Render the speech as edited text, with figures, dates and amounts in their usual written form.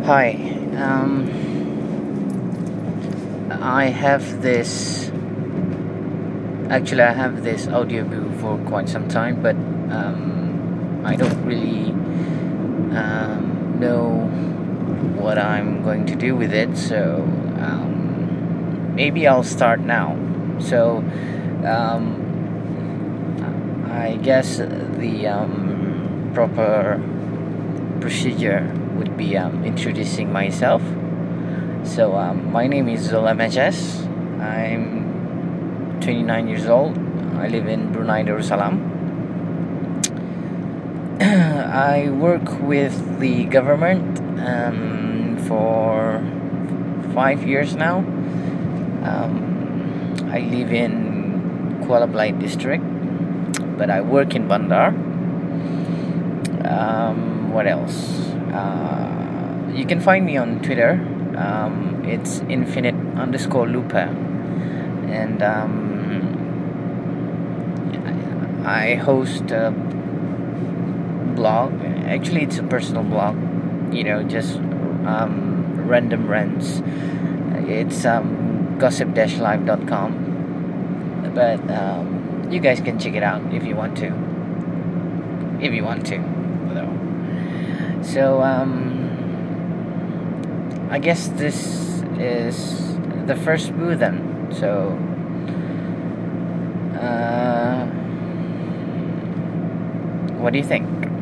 Hi. I have this. Actually, I have this audio view for quite some time, but I don't really know what I'm going to do with it. So maybe I'll start now. So um, I guess the proper procedure would be introducing myself. So my name is Zul. I'm 29 years old. I live in Brunei Darussalam. I work with the government for 5 years now. I live in Kuala Belait district, but I work in Bandar. What else? You can find me on Twitter. It's infinite_lupa, and I host a blog. Actually, it's a personal blog. Just random rants. It's gossip-live.com. But you guys can check it out if you want to. If you want to, though. So I guess this is the first boo then. So what do you think?